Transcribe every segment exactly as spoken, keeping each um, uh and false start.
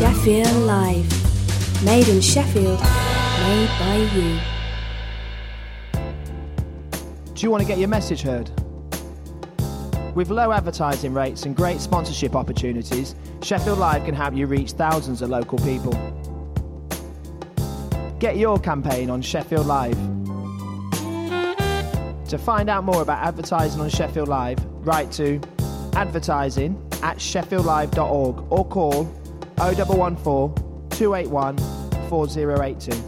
Sheffield Live. Made in Sheffield, made by you. Do you want to get your message heard? With low advertising rates and great sponsorship opportunities, Sheffield Live can help you reach thousands of local people. Get your campaign on Sheffield Live. To find out more about advertising on Sheffield Live, write to advertising at sheffield live dot org or call oh one one four, two eight one, four oh eight two.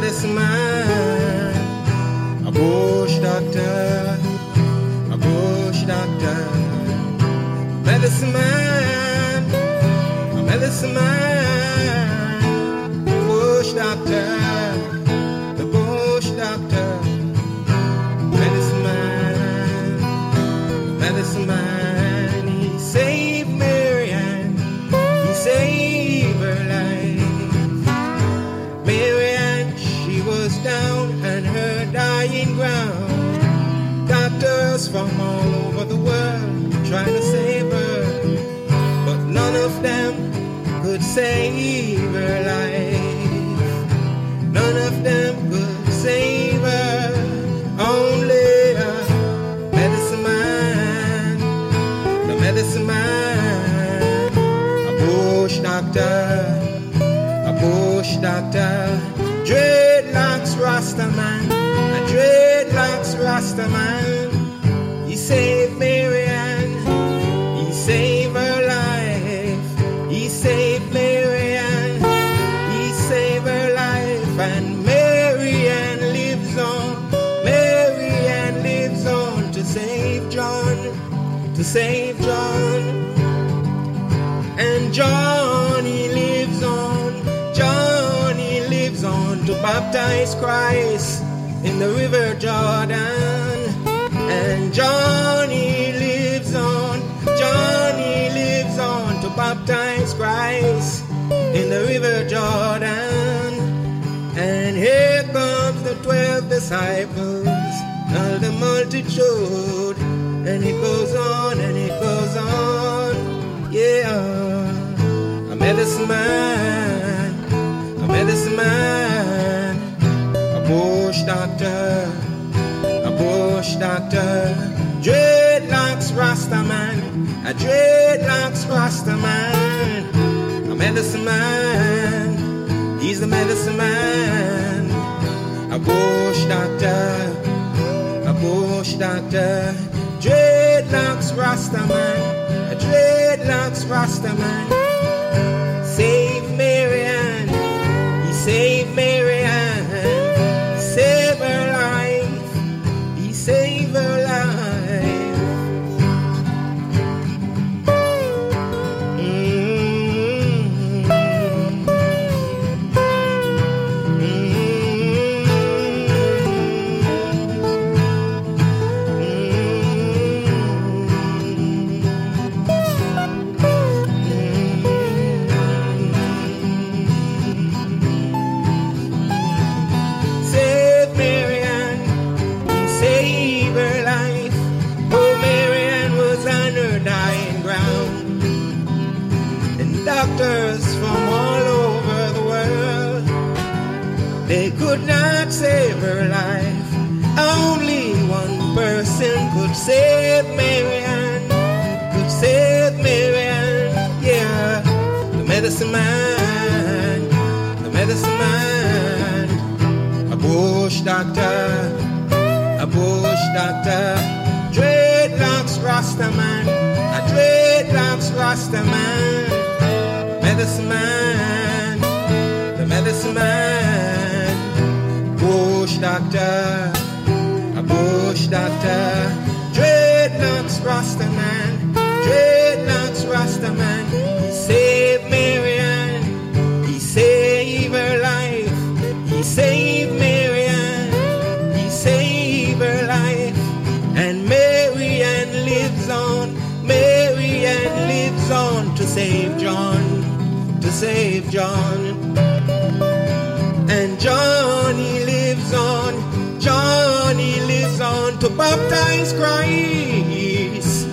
medicine man, a bush doctor, a bush doctor, medicine man, a medicine man, bush doctor, the bush doctor, medicine man, medicine man, he saved Marianne, he saved her life. Marianne, she was down and her dying ground. Doctors from all over the world trying to save her, but none of them could save her life. None of them could save her. Only a medicine man, the medicine man, a bush doctor, a bush doctor, dreadlocks Rasta man, a dreadlocks Rasta man. He saved Marianne, he saved her life, he saved Marianne, he saved her life, and Marianne lives on, Marianne lives on to save John, to save John, and Johnny lives on, Johnny lives on to baptize Christ in the river Jordan. And Johnny lives on, Johnny lives on to baptize Christ in the river Jordan. And here comes the twelve disciples, all the multitude, and it goes on and it goes on, yeah. A medicine man, a medicine man, a bush doctor, a bush doctor, dreadlocks Rasta man, a dreadlocks Rasta man, a medicine man, he's a medicine man, a bush doctor, a bush doctor, dreadlocks Rasta man, a dreadlocks Rasta man, save Marianne, he saved Marianne, save her life, he saved her life. Mm-hmm. Save Marianne, he saved her life. Oh, Marianne was on her dying ground, and doctors from all over the world, they could not save her life. Only one person could save Marianne, could save Marianne, yeah. The medicine man, the medicine man, a bush doctor, a bush doctor, dreadlocks Rasta man, a dreadlocks Rasta man, medicine man, the medicine man, bush doctor, a bush doctor, dreadlocks Rasta man, dreadlocks Rasta man, he saved Marianne, he saved her life, he saved Marianne, he saved her life, and Marianne lives on, Marianne lives on to save John, to save John, and Johnny lives on, Johnny lives on to baptize Christ,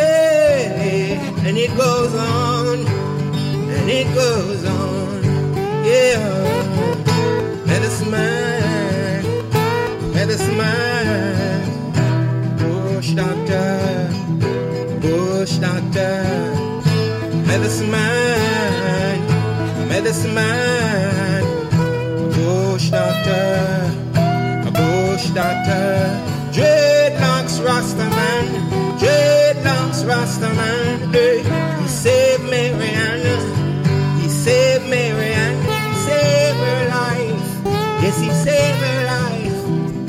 yeah, and it goes on, and it goes on, yeah. Medicine man, medicine man, bush doctor, bush doctor, medicine man, medicine man, bush doctor, a bush doctor, dreadlocks Rasta man, dreadlocks Rasta man, hey, he saved Marianne, he saved Marianne, he saved her life, yes he save her life.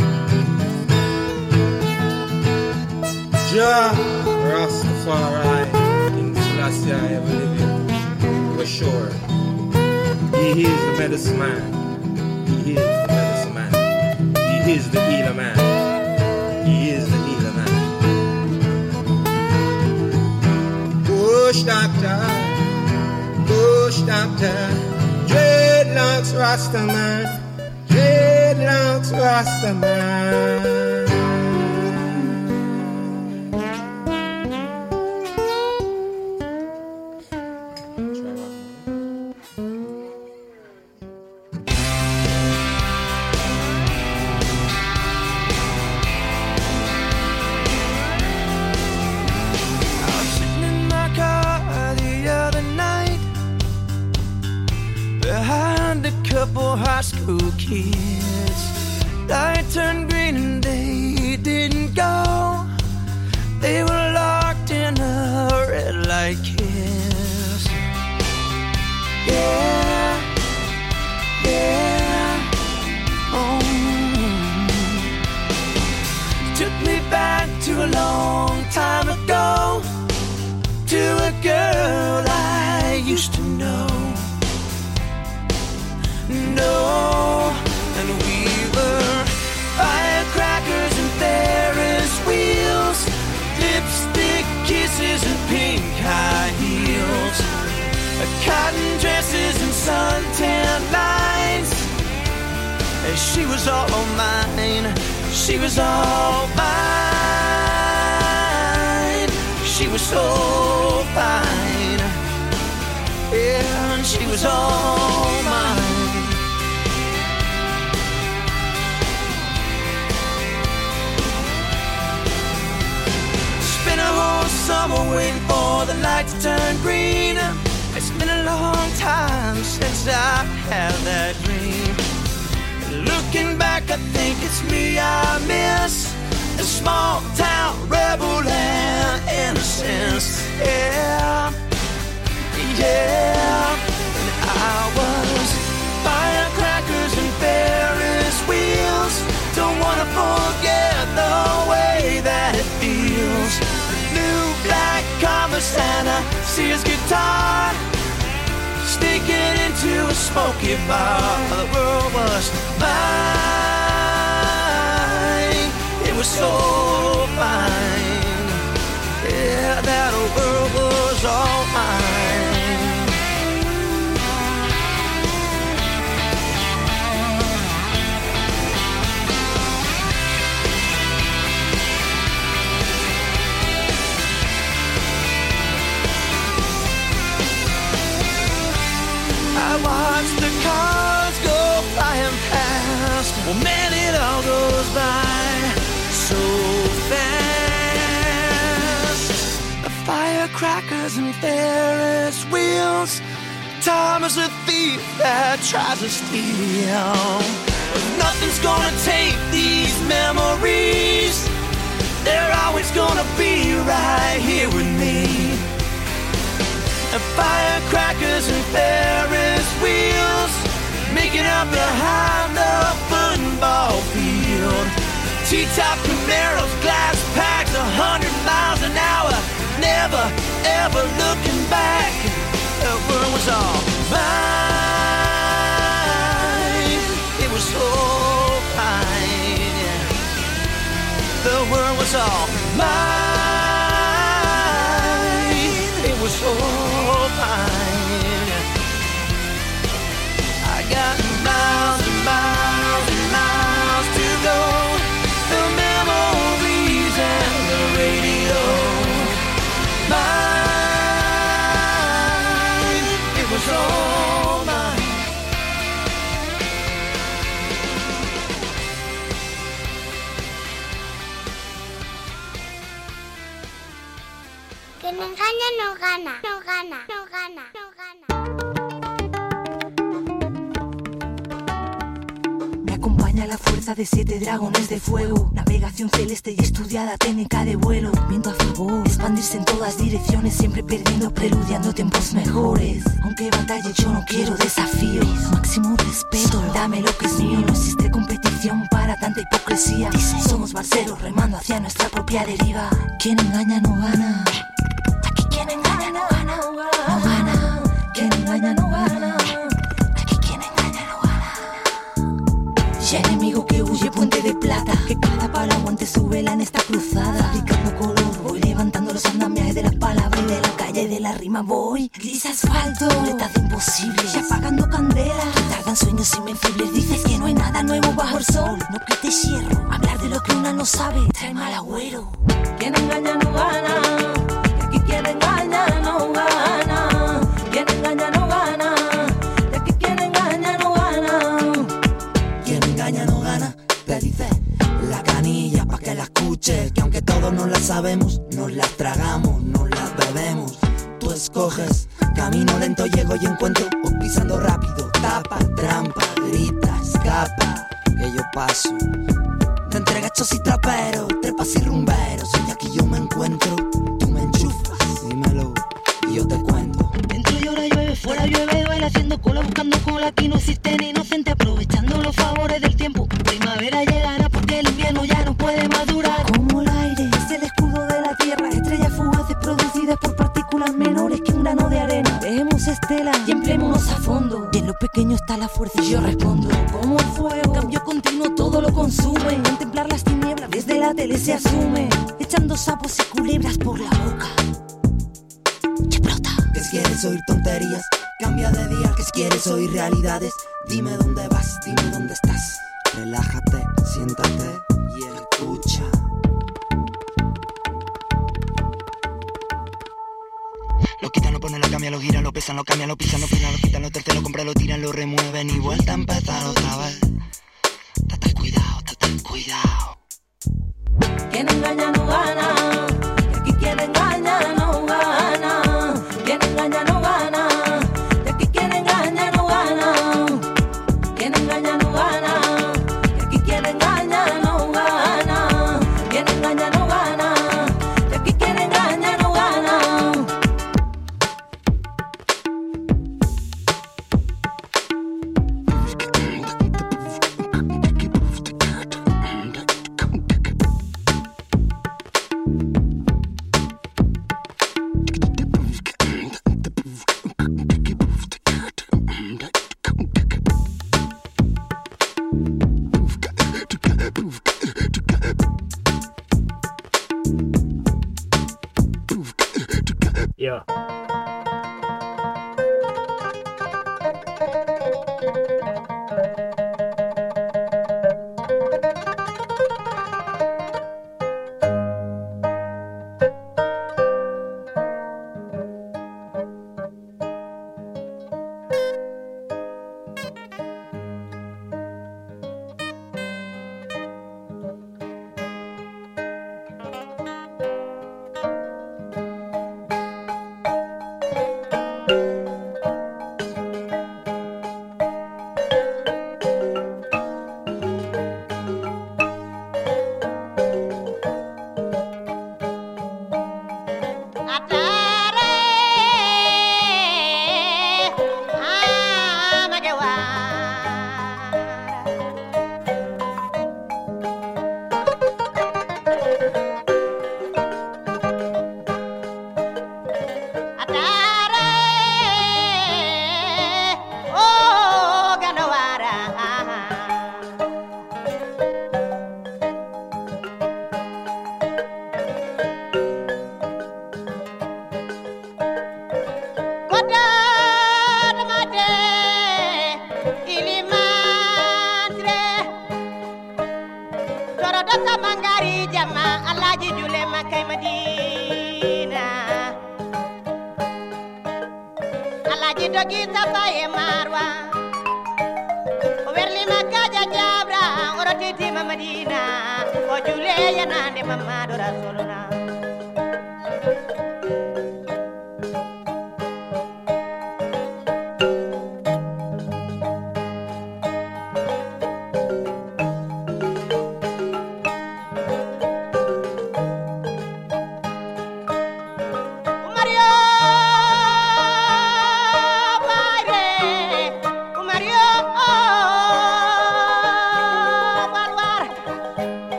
Jah Rastafari, King Selassie I ever living, for sure. He is the medicine man. He is the medicine man. He is the healer man. He is the healer man. Bush doctor, bush doctor, dreadlocks Rasta man, dreadlocks Rasta man. High school kids, light turned green and they didn't go. They were locked in a red light kiss. Yeah, yeah, oh. Took me back to a long time ago, to a girl I used to know. No, and we were firecrackers and Ferris wheels, lipstick kisses and pink high heels, cotton dresses and suntan lines. And she was all mine, she was all mine. She was so fine, yeah, and she was all mine. Spent a whole summer waiting for the light to turn green. It's been a long time since I had that dream. Looking back, I think it's me I miss, the small town rebel and innocence. Yeah, yeah. And I was firecrackers and Ferris wheels. Don't wanna forget the way that it feels. New black Converse and a Sears guitar, sneaking into a smoky bar. The world was mine. It was so fine. Yeah, that world was all mine. I watch the cars go flying past. Well, man, it all goes by so fast. The firecrackers and Ferris wheels. Time is a thief that tries to steal. But nothing's gonna take these memories. They're always gonna be right here with me. And firecrackers and Ferris wheels, making up behind the football field. T-top Camaros, glass packs, a hundred miles an hour, never ever looking back. The world was all mine. It was so fine. The world was all mine. It was so fine. I got miles and miles and miles to go. The memories and the radio. Mine. It was all mine. Que no gana, no gana, no gana, no gana, no gana. Me acompaña a la fuerza de siete dragones de fuego. Navegación celeste y estudiada técnica de vuelo. Viento a favor, expandirse en todas direcciones, siempre perdiendo, preludiando tiempos mejores. Aunque batalle yo no quiero desafíos, máximo respeto, dame lo que es mío. No existe competición para tanta hipocresía. Somos barceros remando hacia nuestra propia deriva. Quien engaña no gana. Aquí quien engaña no gana. No gana. Quien engaña no gana. Aquí quien engaña no gana. Y enemigo que huye, puente de plata. Que cada palo aguante su vela en esta cruzada. Fabricando color, voy levantando los andamiajes de las palabras y de la calle y de la rima voy. Gris asfalto, letras imposibles, y apagando candela. Tardan sueños invencibles, dices que no hay nada nuevo bajo el sol. No quites hierro, hablar de lo que una no sabe trae mal agüero. Quien engaña no gana, y aquí quien engaña no gana. Quien engaña no gana, y aquí quien engaña no gana. Quien engaña no gana, te dice la canilla pa' que la escuches. Que aunque todos no la sabemos, nos las tragamos, nos las bebemos. Tú escoges, camino lento llego y encuentro, o pisando rápido, tapa, trampa, grita, escapa, que yo paso. De entre gachos y traperos, trepas y rumberos, y aquí yo me encuentro, tú me enchufas, dímelo, y yo te cuento. Dentro llora, llueve, fuera llueve, duele, haciendo cola, buscando cola, aquí no existe ni inocente, aprovechando los favores del tiempo. Primavera llegará porque el invierno ya no puede madurar. Como el aire, es el escudo de la tierra, estrellas fugaces producidas por partículas menores que un grano de arena. Dejemos estela y empleémonos a fondo. Y en lo pequeño está la fuerza y yo respondo. Como el fuego, cambio continuo, todo lo consume. Contemplar las tinieblas desde la tele se asume. Echando sapos y culebras por la boca. Y explota. ¿Qué quieres oír tonterías? Cambia de día. ¿Qué quieres oír realidades? Dime dónde vas, dime dónde estás. Relájate, siéntate y escucha. Lo quitan, lo ponen, lo cambian, lo giran, lo pesan, lo cambian, lo pisan, lo pisan, lo quitan, lo terceran, lo compran, lo tiran, lo remueven y vuelta a empezar otra vez. Date cuidado, date cuidado. Quien engaña no gana. Y aquí quien engaña no gana. Quien engaña no gana. Y aquí quien engaña no gana. Quien engaña no gana. Y aquí quien engaña no gana. Quien engaña no gana. Y aquí quien engaña no gana. Yeah.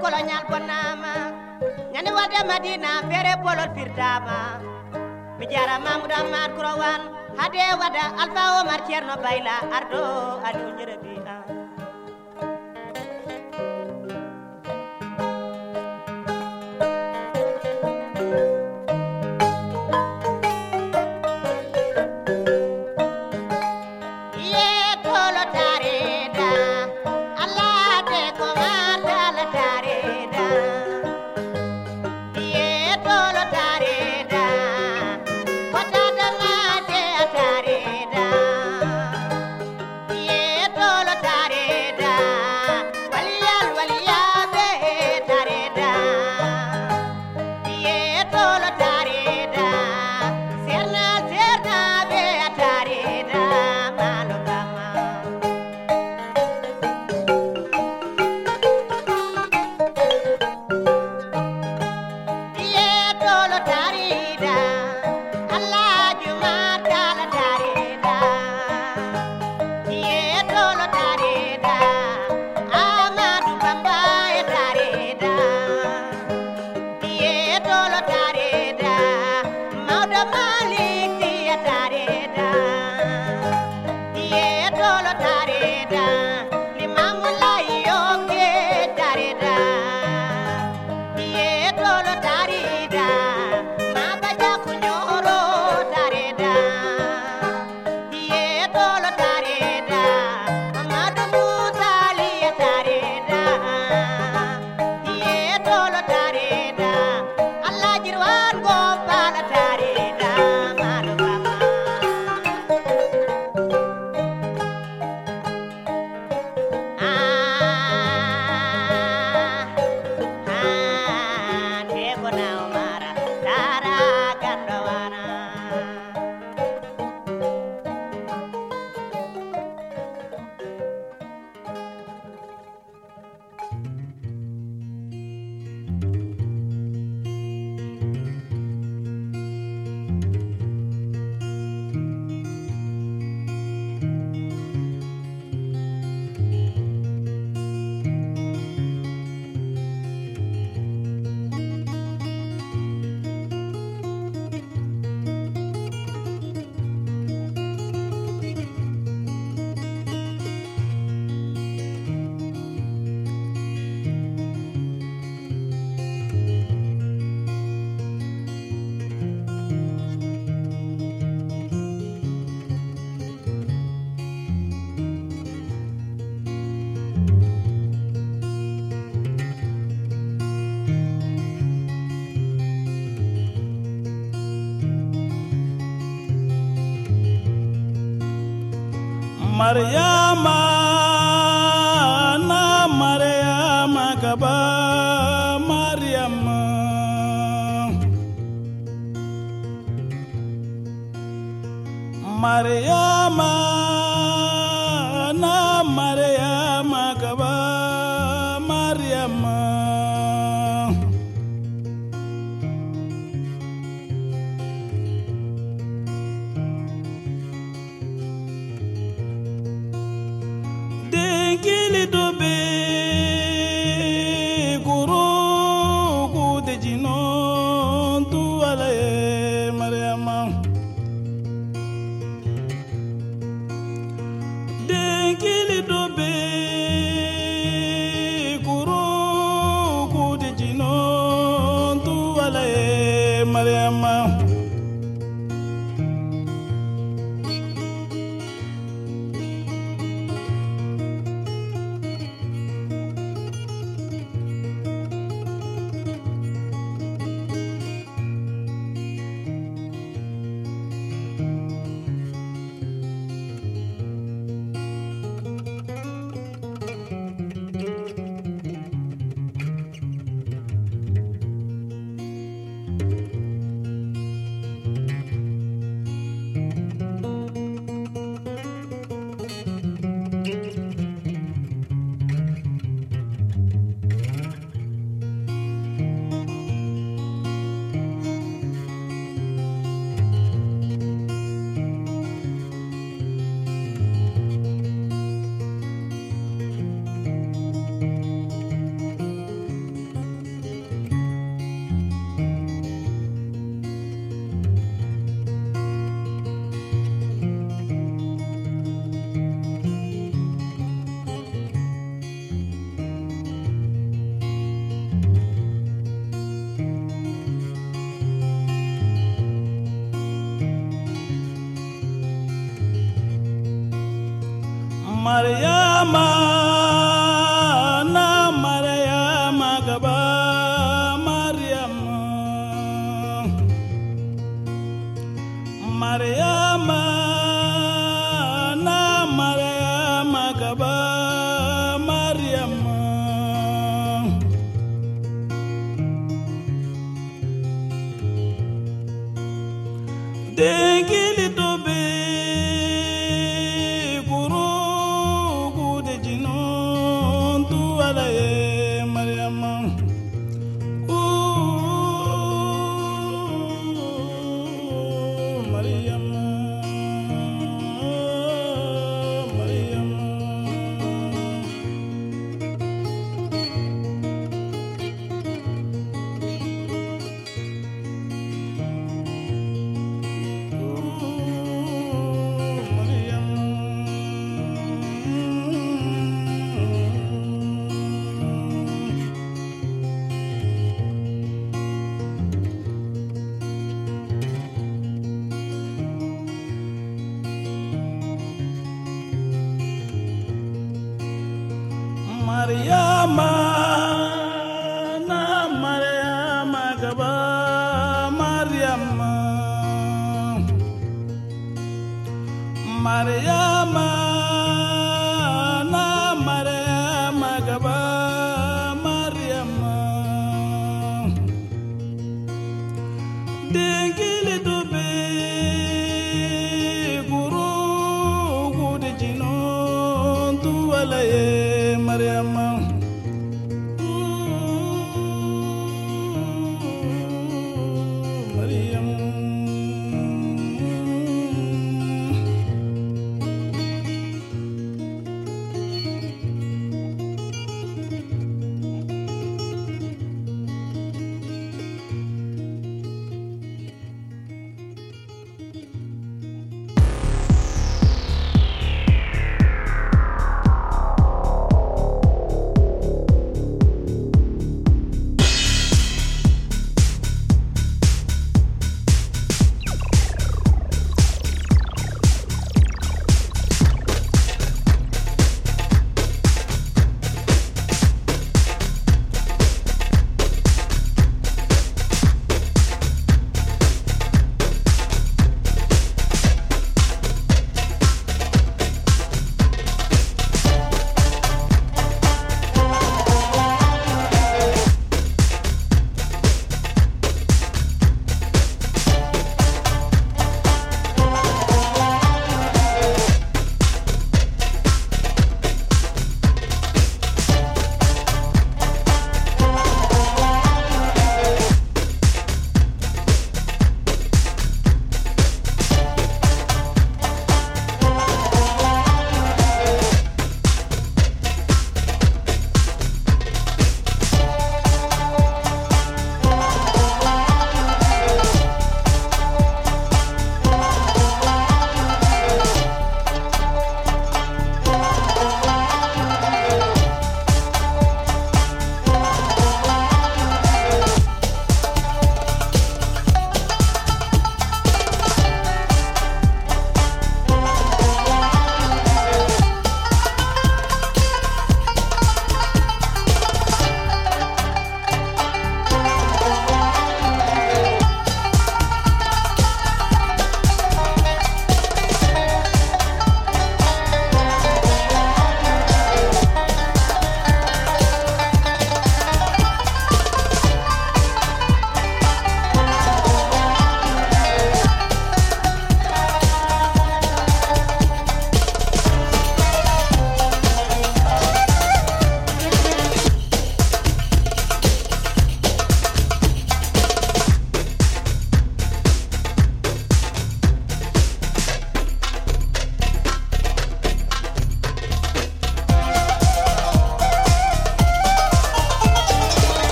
colonial bonama nyani walde madina fere bolol firdama mi jara mamoudou amad kurawan hade wada alfa omar cierno bayla ardo adu ñerebi a Mariama na Mariama gaba Mariama Mariama na Mariama gaba Mariama Gili dobe guru gude jinon tu alaye Mariama de gili dobe Mariama na Mariama gaba Mariama Mariama na Mariama gaba Mariama Dengili dobe Mariama na Mariama gaba Mariama Mariama na Mariama gaba Mariama Dengili dobe guru gude jinon tu alaye Mariama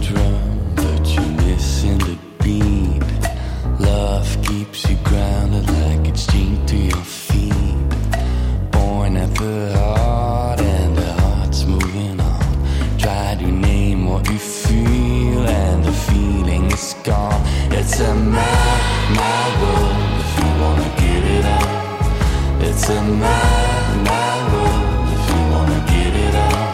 drum, but you listen to beat. Love keeps you grounded like it's chained to your feet. Born at the heart and the heart's moving on. Try to name what you feel and the feeling is gone. It's a mad, mad world if you wanna get it on. It's a mad, mad world if you wanna get it on.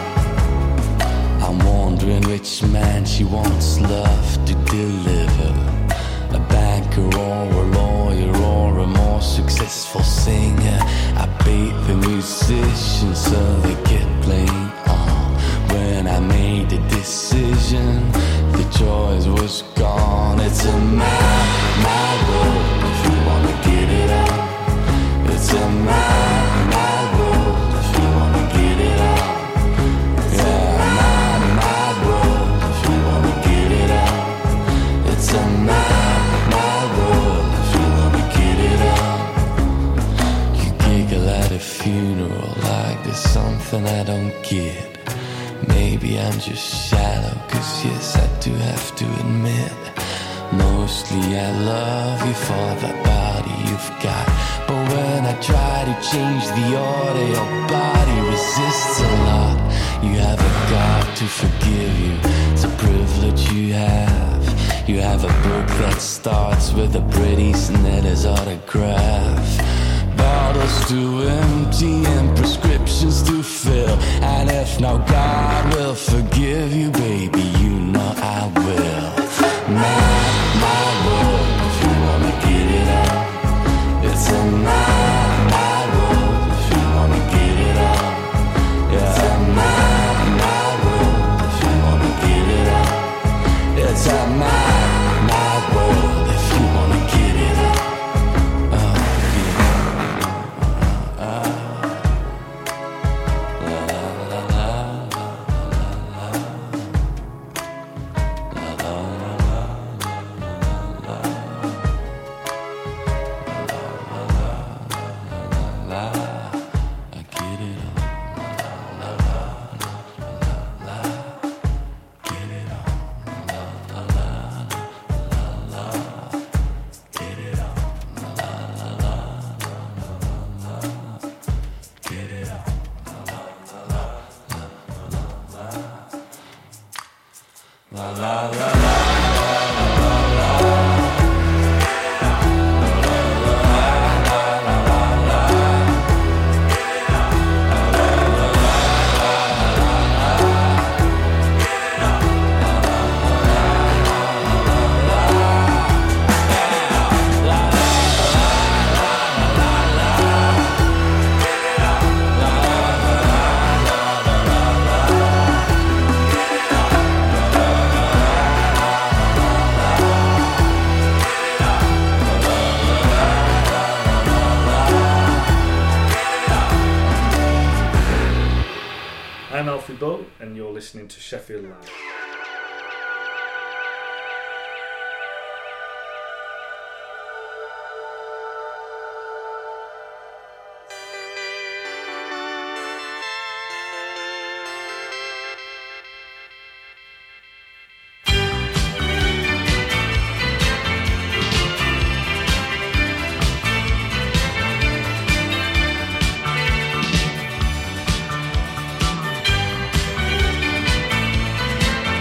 I'm wondering which man she wants love to deliver. A banker or a lawyer or a more successful singer. I bait the musicians so they get playing on. When I made the decision, the choice was gone. It's a mad, mad world if you wanna get it on. It's a mad, mad world if you wanna get it on. Yeah, a mad, mad world if you wanna get it on. It's a mad, mad world if you wanna get it on. You giggle at a funeral like there's something I don't get. Maybe I'm just shallow, cause yes, I do have to admit, mostly I love you for the body you've got. But when I try to change the order, your body resists a lot. You have a God to forgive you, it's a privilege you have. You have a book that starts with a pretty Snella's autograph. Bottles to empty and prescriptions to fill. And if now God will forgive you, baby, you know I will. Mad, mad world if you wanna get it on. It's a mad, mad world if you wanna get it on. It's a mad, mad world if you wanna get it on. It's a mad, mad world if you wanna get it on. I'm Alfie Boat, and you're listening to Sheffield Live. Thank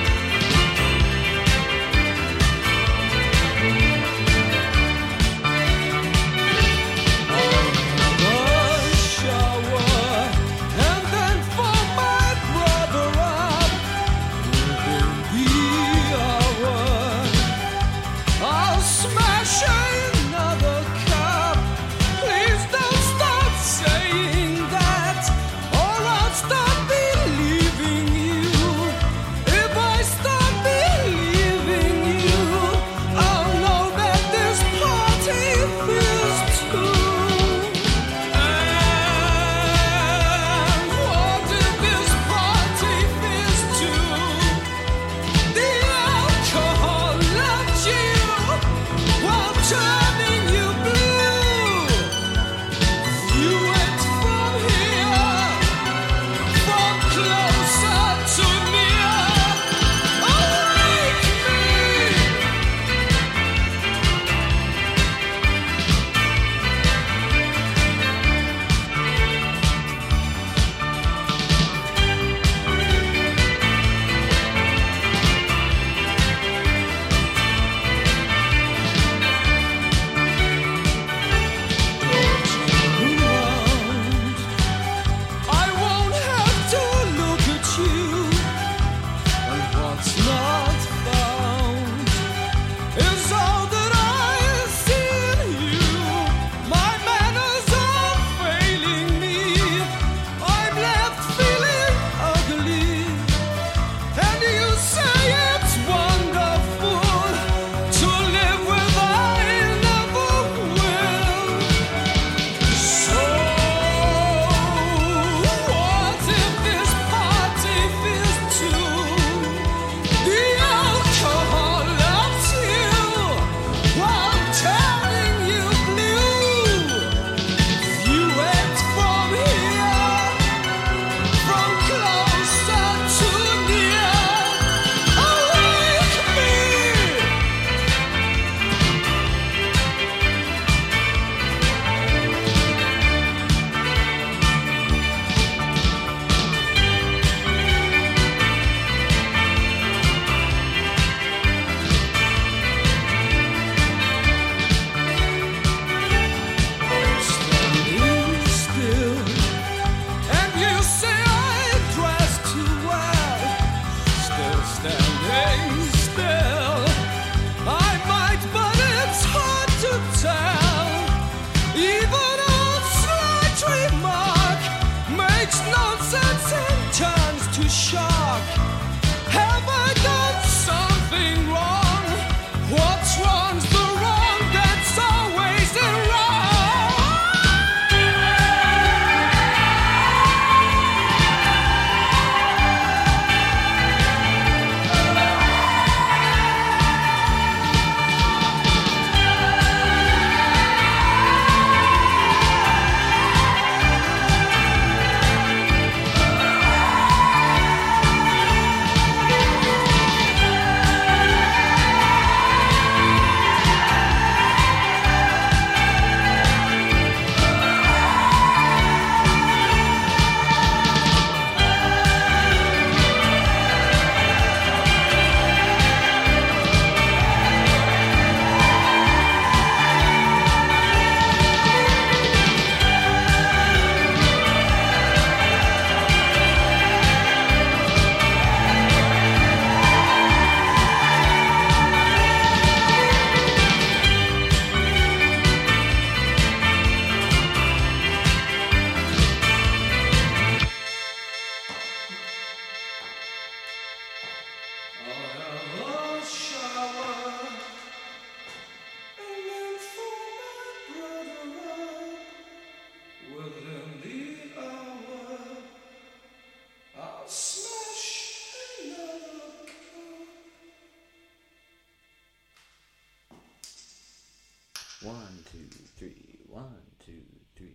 One, two, three, one, two, three.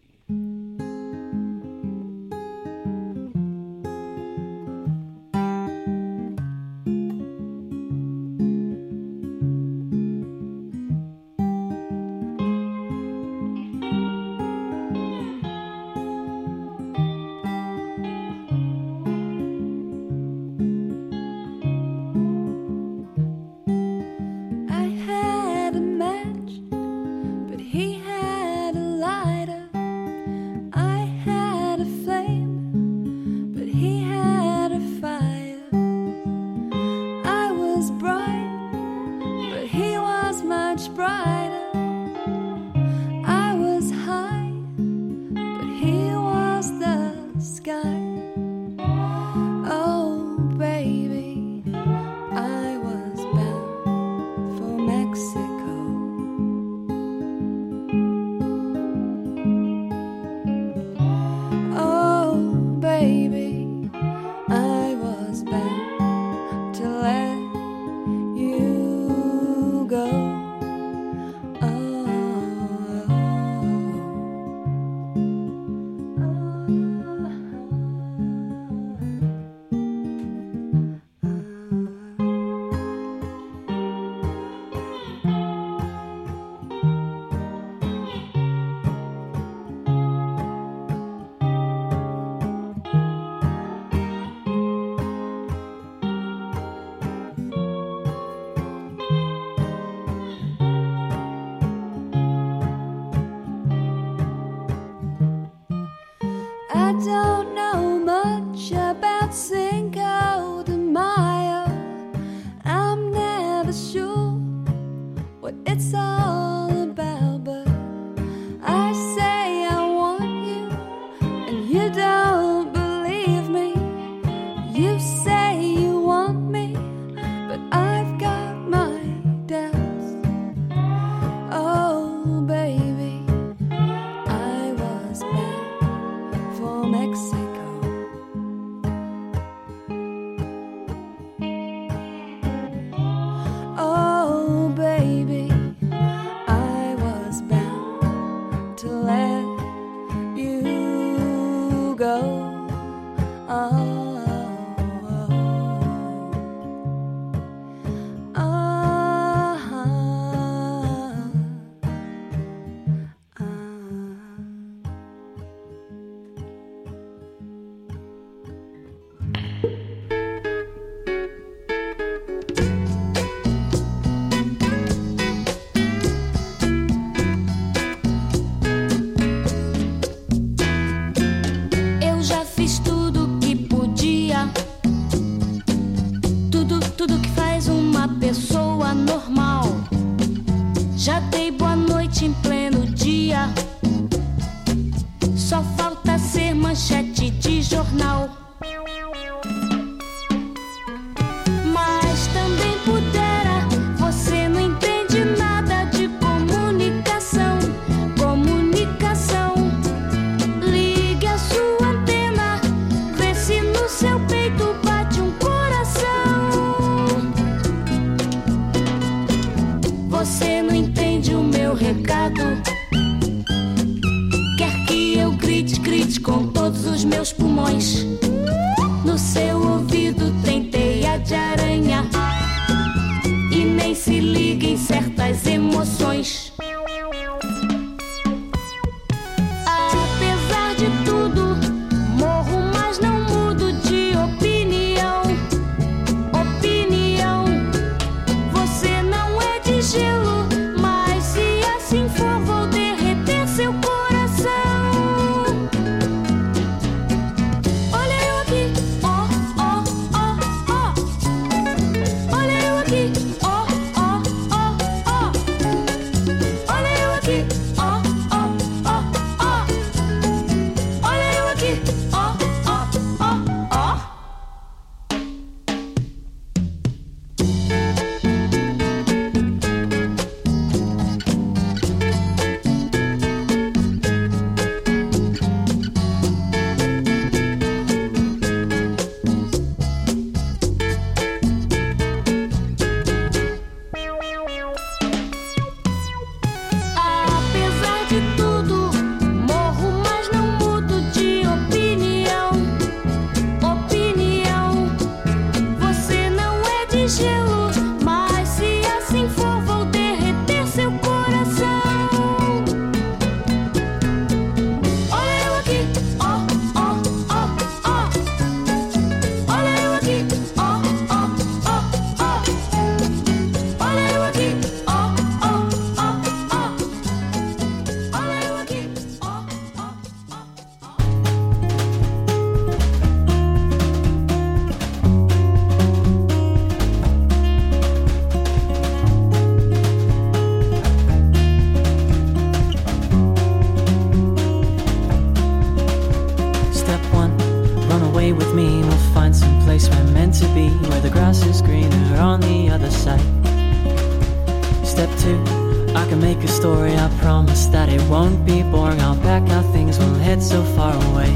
other side. Step two, I can make a story, I promise that it won't be boring. I'll pack our things, we'll head so far away.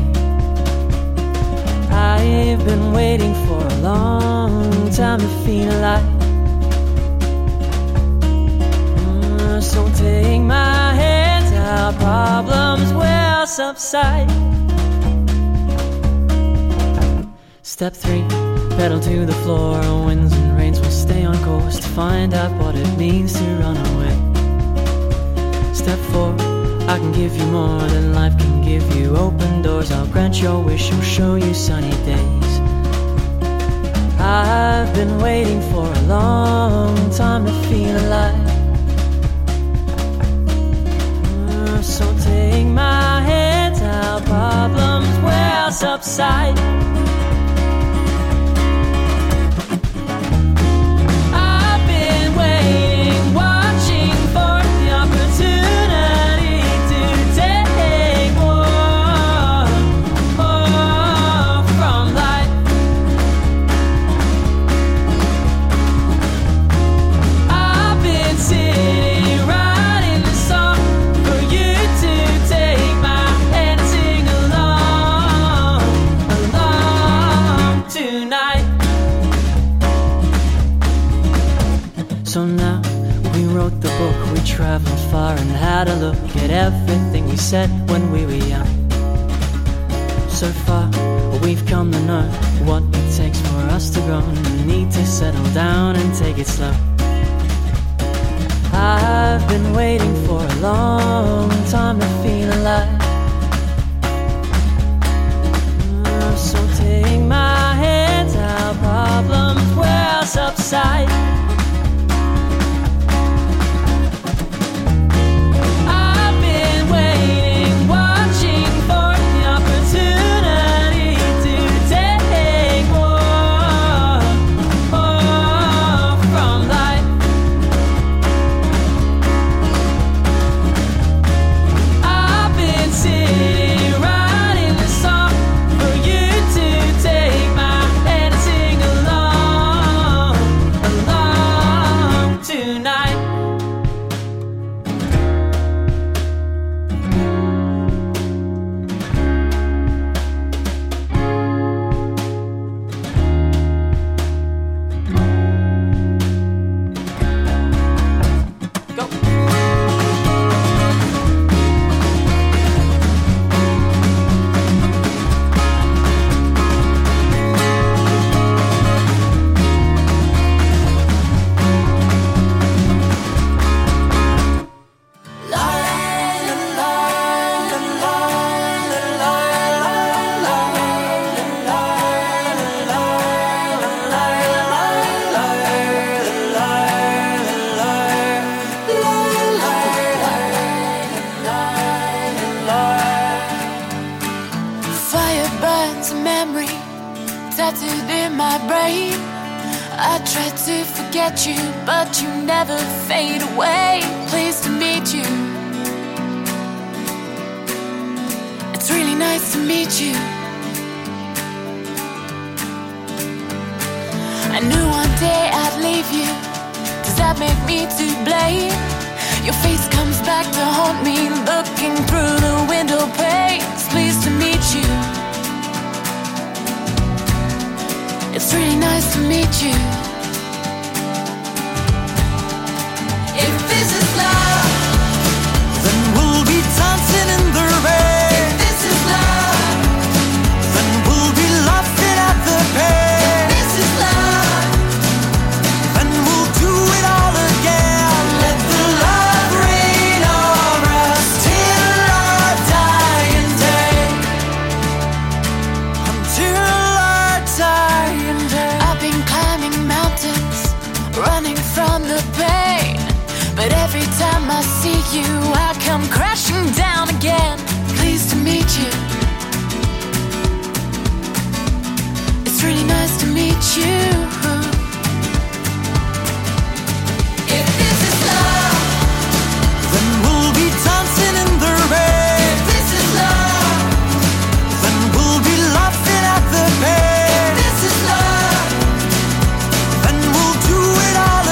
I've been waiting for a long time to feel alive. Mm, so take my hand, our problems will subside. Step three, pedal to the floor, winds and rains will stay on course to find out what it means to run away. Step four, I can give you more than life can give you. Open doors, I'll grant your wish, I'll show you sunny days. I've been waiting for a long time to feel alive. Uh, so take my hand, our problems will subside. So now we wrote the book, we traveled far and had a look at everything we said when we were young. So far we've come to know what it takes for us to grow, and we need to settle down and take it slow. I've been waiting for a long time to feel alive. Uh, so take my hand, our problems will subside. All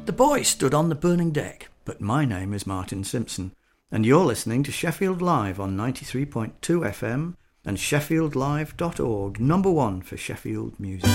The boy stood on the burning deck, but my name is Martin Simpson, and you're listening to Sheffield Live on ninety-three point two F M and sheffield live dot org, number one for Sheffield music.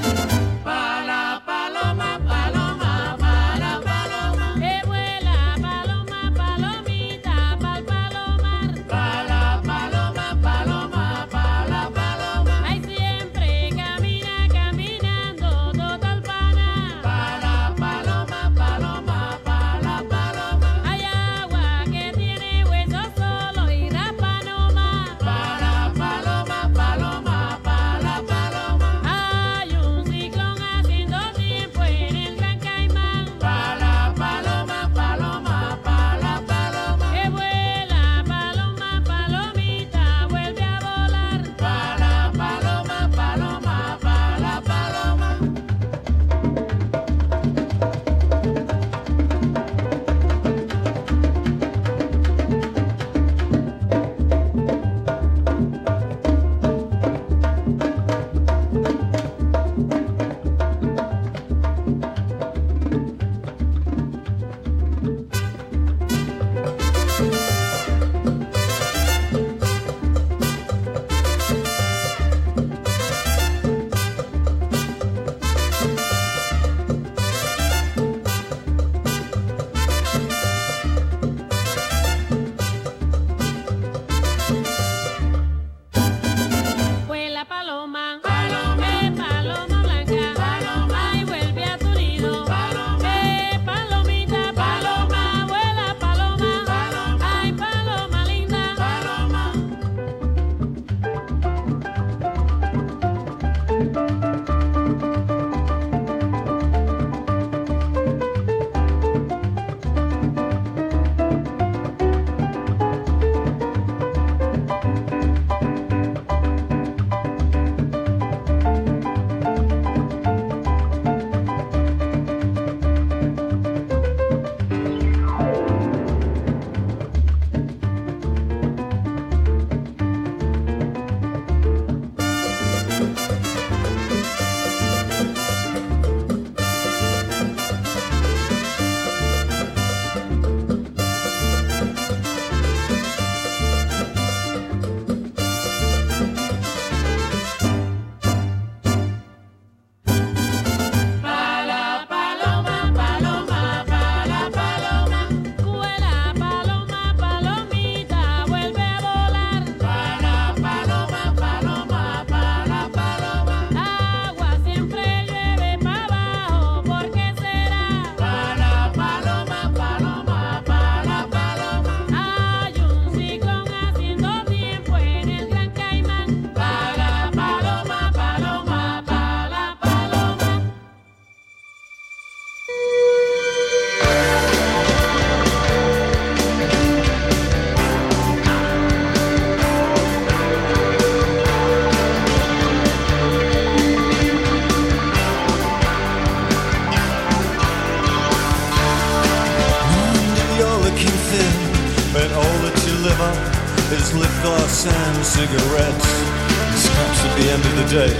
is lip gloss and cigarettes. And scraps at the end of the day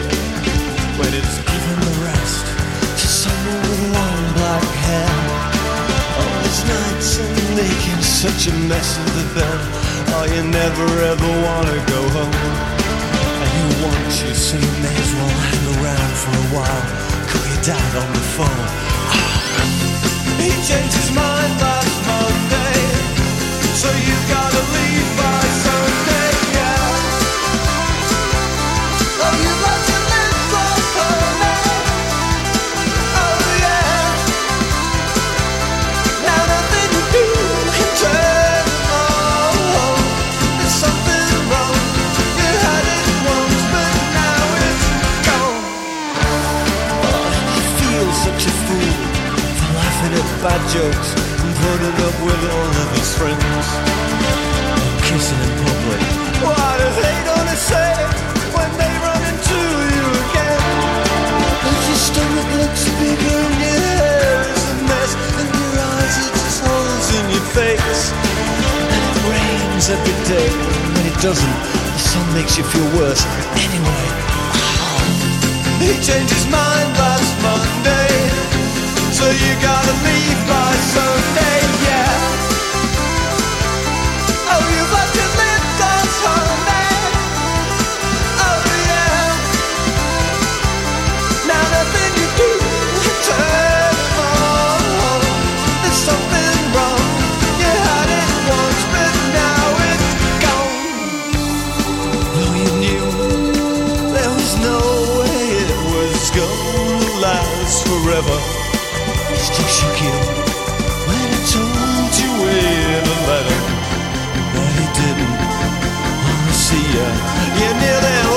when it's given the rest to someone with long black hair. All these nights and making such a mess of the bed. Oh, you never ever wanna go home. And you want you, so you may as well hang around for a while. Call your dad on the phone. He changed his mind last Monday, so you gotta leave by Sunday, yeah. Oh, you love to live for her now. Oh, yeah. Now nothing to do can turn. Oh, there's something wrong. You had it once, but now it's gone. Oh, you feel such a fool for laughing at bad jokes and putting up with all of his friends. Kissing in public. What are they gonna say when they run into you again? Cause your stomach looks bigger and your hair is a mess, and your eyes are just holes in your face. And it rains every day, and when it doesn't, the sun makes you feel worse. Anyway, oh, he changed his mind last Monday, so You gotta leave by Sunday, yeah. Oh, you've left your lips on Sunday. Oh, yeah. Now nothing you do turns wrong. There's something wrong. You had it once, but now it's gone. Though you knew there was no way it was gonna last forever. Still shook you when I told you in a letter that he didn't wanna see you. You knew that